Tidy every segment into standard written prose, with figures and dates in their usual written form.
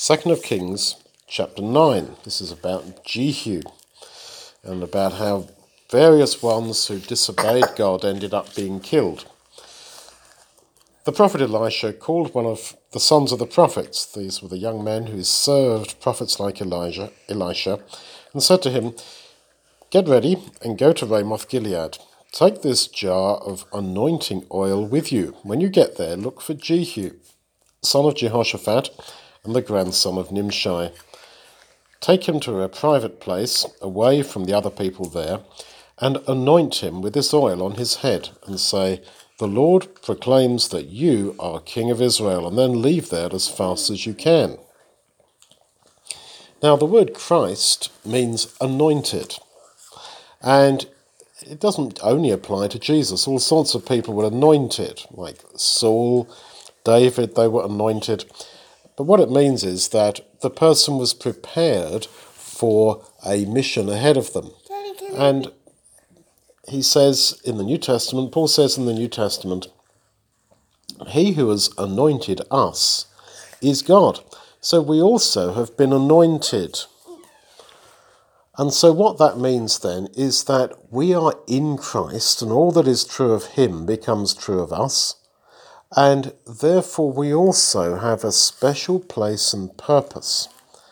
2nd of Kings, chapter 9. This is about Jehu and about how various ones who disobeyed God ended up being killed. The prophet Elisha called one of the sons of the prophets, these were the young men who served prophets like Elisha, and said to him, "Get ready and go to Ramoth Gilead. Take this jar of anointing oil with you. When you get there, look for Jehu, son of Jehoshaphat, and the grandson of Nimshi. Take him to a private place, away from the other people there, and anoint him with this oil on his head, and say, 'The Lord proclaims that you are king of Israel,' and then leave there as fast as you can." Now, the word Christ means anointed, and it doesn't only apply to Jesus. All sorts of people were anointed, like Saul, David, they were anointed. But what it means is that the person was prepared for a mission ahead of them. And he says in the New Testament, Paul says in the New Testament, "He who has anointed us is God." So we also have been anointed. And so what that means then is that we are in Christ, and all that is true of him becomes true of us. And therefore we also have a special place and purpose.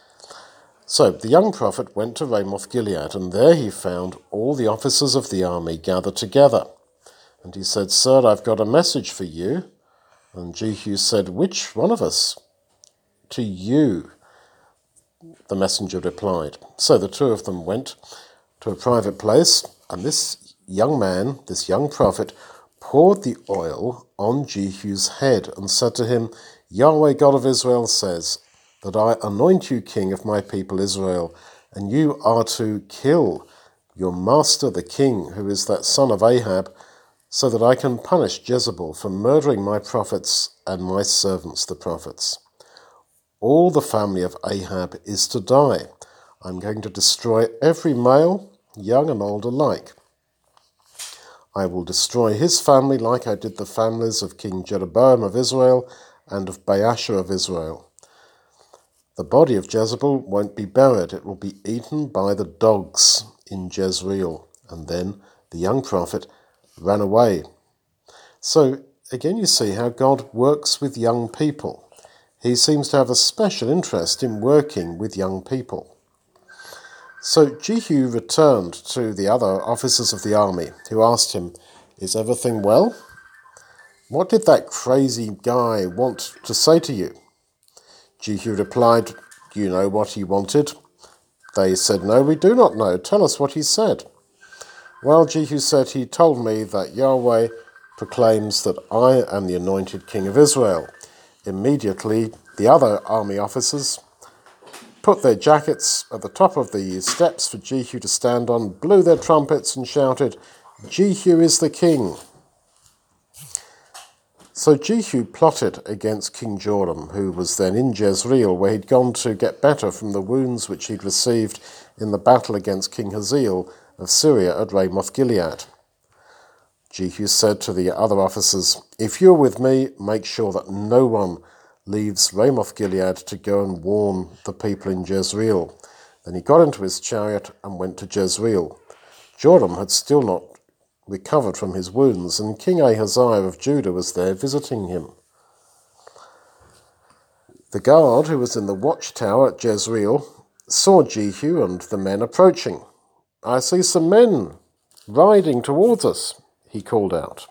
So the young prophet went to Ramoth Gilead, and there he found all the officers of the army gathered together. And he said, "Sir, I've got a message for you." And Jehu said, "Which one of us?" "To you," the messenger replied. So the two of them went to a private place, and this young man, this young prophet, poured the oil on Jehu's head and said to him, "Yahweh God of Israel says that I anoint you king of my people Israel, and you are to kill your master the king, who is that son of Ahab, so that I can punish Jezebel for murdering my prophets and my servants the prophets. All the family of Ahab is to die. I'm going to destroy every male, young and old alike. I will destroy his family like I did the families of King Jeroboam of Israel and of Baasha of Israel. The body of Jezebel won't be buried. It will be eaten by the dogs in Jezreel." And then the young prophet ran away. So again, you see how God works with young people. He seems to have a special interest in working with young people. So Jehu returned to the other officers of the army, who asked him, "Is everything well? What did that crazy guy want to say to you?" Jehu replied, "Do you know what he wanted?" They said, "No, we do not know. Tell us what he said." "Well," Jehu said, "he told me that Yahweh proclaims that I am the anointed king of Israel." Immediately, the other army officers put their jackets at the top of the steps for Jehu to stand on, blew their trumpets and shouted, "Jehu is the king." So Jehu plotted against King Joram, who was then in Jezreel, where he'd gone to get better from the wounds which he'd received in the battle against King Hazael of Syria at Ramoth Gilead. Jehu said to the other officers, "If you're with me, make sure that no one leaves Ramoth Gilead to go and warn the people in Jezreel." Then he got into his chariot and went to Jezreel. Joram had still not recovered from his wounds, and King Ahaziah of Judah was there visiting him. The guard, who was in the watchtower at Jezreel, saw Jehu and the men approaching. "I see some men riding towards us," he called out.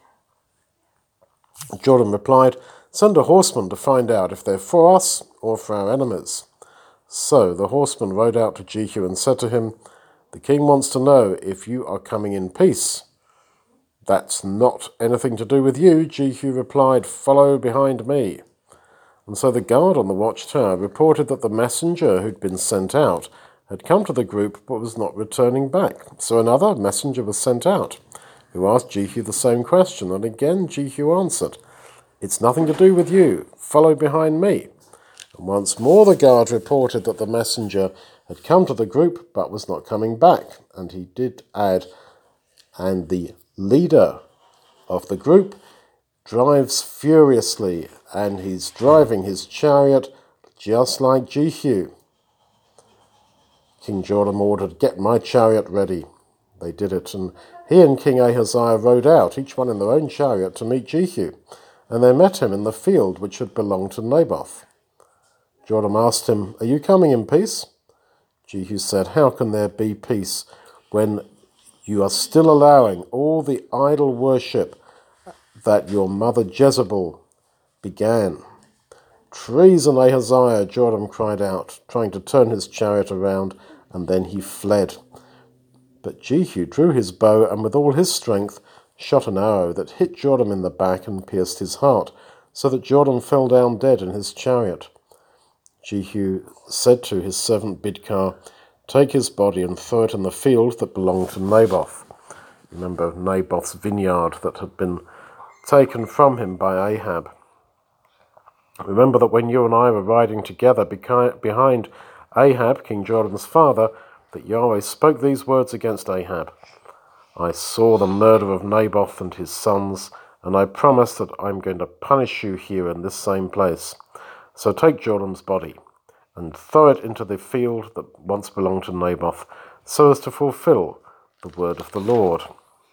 Joram replied, "Send a horseman to find out if they're for us or for our enemies." So the horseman rode out to Jehu and said to him, "The king wants to know if you are coming in peace." "That's not anything to do with you," Jehu replied. "Follow behind me." And so the guard on the watchtower reported that the messenger who'd been sent out had come to the group but was not returning back. So another messenger was sent out, who asked Jehu the same question, and again Jehu answered, "It's nothing to do with you. Follow behind me." And once more the guard reported that the messenger had come to the group but was not coming back. And he did add, "And the leader of the group drives furiously, and he's driving his chariot just like Jehu. King Joram ordered, "Get my chariot ready." They did it, and he and King Ahaziah rode out, each one in their own chariot, to meet Jehu, and they met him in the field which had belonged to Naboth. Joram asked him, "Are you coming in peace?" Jehu said, "How can there be peace when you are still allowing all the idol worship that your mother Jezebel began?" "Treason, Ahaziah!" Joram cried out, trying to turn his chariot around, and then he fled. But Jehu drew his bow and with all his strength shot an arrow that hit Joram in the back and pierced his heart, so that Joram fell down dead in his chariot. Jehu said to his servant Bidkar, "Take his body and throw it in the field that belonged to Naboth." Remember Naboth's vineyard that had been taken from him by Ahab. Remember that when you and I were riding together behind Ahab, King Joram's father, that Yahweh spoke these words against Ahab. "I saw the murder of Naboth and his sons, and I promise that I'm going to punish you here in this same place. So take Joram's body and throw it into the field that once belonged to Naboth, so as to fulfill the word of the Lord."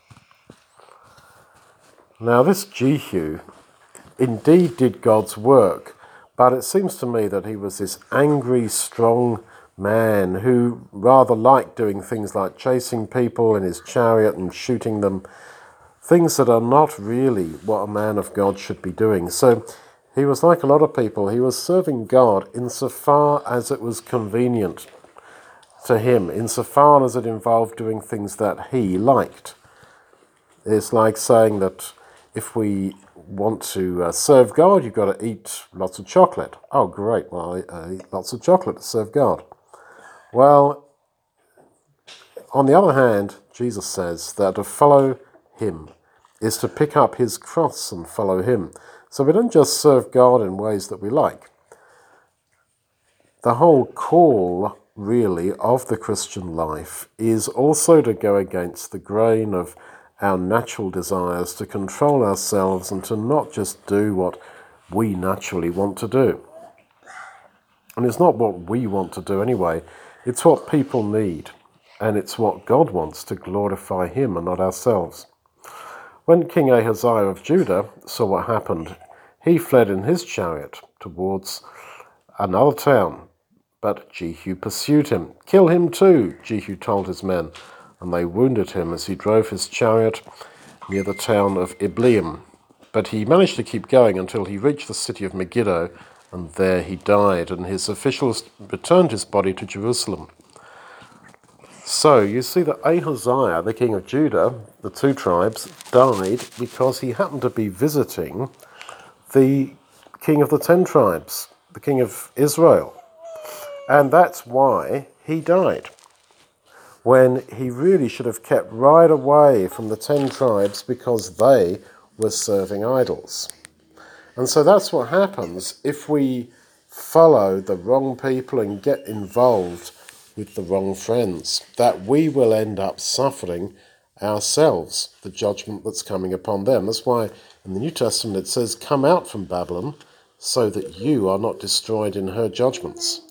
Now this Jehu indeed did God's work, but it seems to me that he was this angry, strong man who rather liked doing things like chasing people in his chariot and shooting them, things that are not really what a man of God should be doing. So he was like a lot of people. He was serving God insofar as it was convenient to him, insofar as it involved doing things that he liked. It's like saying that if we want to serve God, you've got to eat lots of chocolate. Oh, great. Well, I eat lots of chocolate to serve God. Well, on the other hand, Jesus says that to follow him is to pick up his cross and follow him. So we don't just serve God in ways that we like. The whole call, really, of the Christian life is also to go against the grain of our natural desires, to control ourselves and to not just do what we naturally want to do. And it's not what we want to do anyway, it's what people need, and it's what God wants to glorify him and not ourselves. When King Ahaziah of Judah saw what happened, he fled in his chariot towards another town, but Jehu pursued him. "Kill him too," Jehu told his men, and they wounded him as he drove his chariot near the town of Ibleam. But he managed to keep going until he reached the city of Megiddo, and there he died, and his officials returned his body to Jerusalem. So you see that Ahaziah, the king of Judah, the two tribes, died because he happened to be visiting the king of the 10 tribes, the king of Israel. And that's why he died, when he really should have kept right away from the 10 tribes because they were serving idols. And so that's what happens if we follow the wrong people and get involved with the wrong friends, that we will end up suffering ourselves the judgment that's coming upon them. That's why in the New Testament it says, "Come out from Babylon so that you are not destroyed in her judgments."